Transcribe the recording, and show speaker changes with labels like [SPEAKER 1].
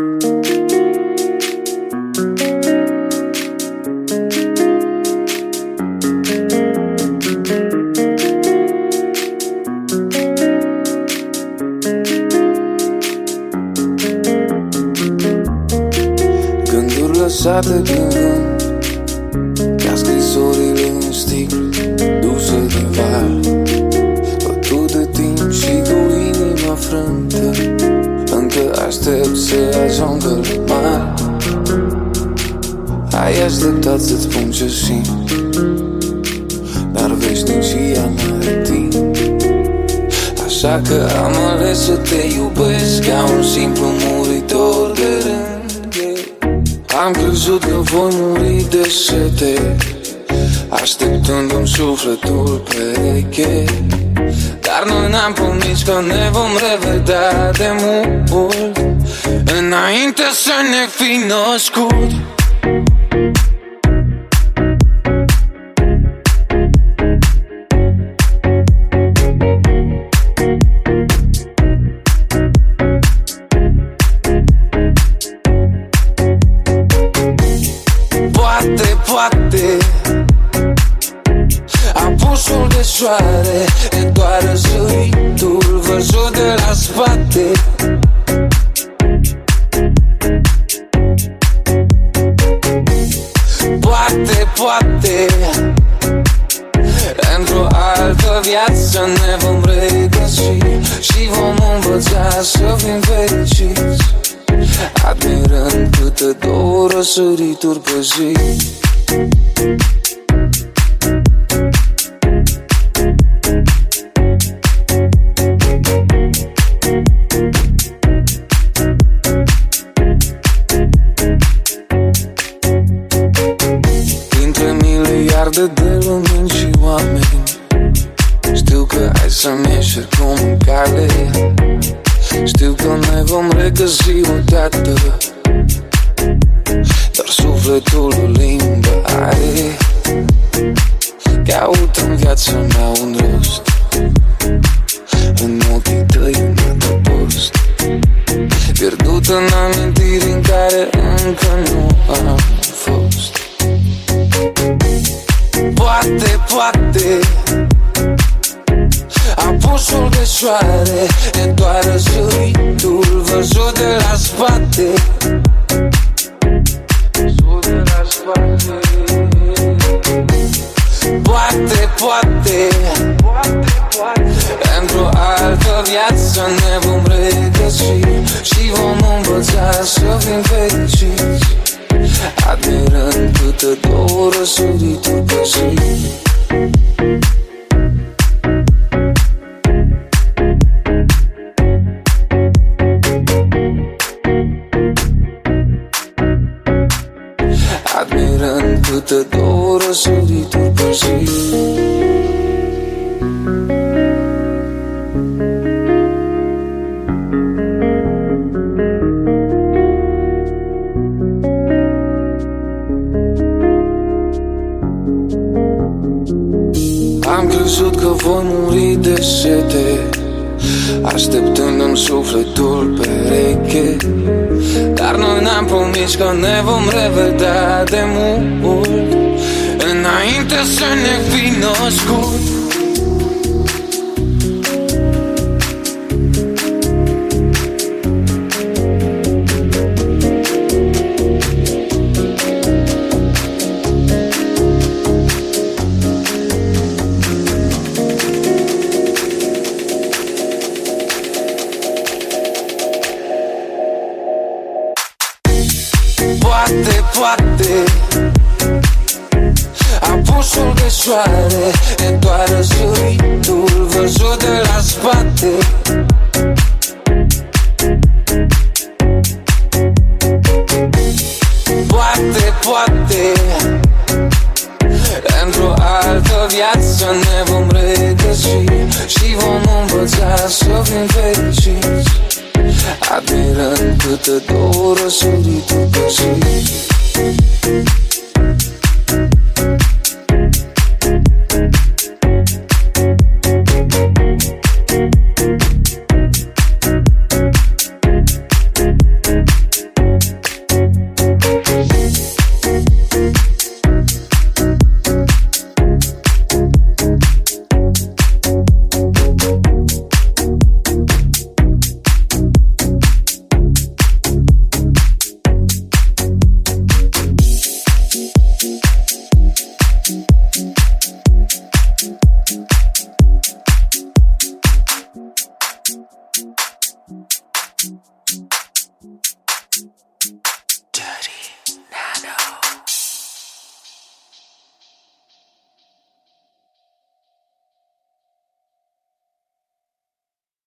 [SPEAKER 1] Gânduri lăsate din vânt, ca scrisorile în sticlă duse din val, bătut de timp și cu inima frântă, încă aștept să ajungă la mare. Ai așteptat să-ți spun ce simt, dar veșnicia n-are timp. Așa că am ales să te iubesc ca un simplu muritor de rând. Am crezut că voi muri de sete, așteptându-mi sufletul pereche. Dar noi n-am promis că ne vom revedea de mult, înainte să ne fi născut. Poate apusul de soare e doar răsăritul văzut de la spate. Poate într-o altă viață ne vom regăsi și vom învăța să fim fericiți, admirând câte două răsărituri pe zi. Dintre miliarde de lumini și oameni, știu că ai să-mi ieși cum în cale. Știu că ne vom regăsi odată, dar sufletul o limbă are. Caut în viața mea un rost, în ochii tăi un adăpost, pierdut în amintiri în care încă nu am fost. Poate apusul de soare e doar răsăritul văzut de la spate. Poate într-o altă viață ne vom regăsi și vom învăța să fim fericiți, admirând câte două răsărituri pe zi. Admirând câte două răsărituri pe zi. Am crezut că voi muri de sete, așteptând-mi sufletul pereche. Dar noi n-am promis că ne vom revedea de mult, înainte să ne fi născut. Poate apusul de soare e doar răsăritul văzut de la spate. Poate într-o altă viață ne vom regăsi și vom învăța să fim fericiți, admirând câte două răsărituri pe zi.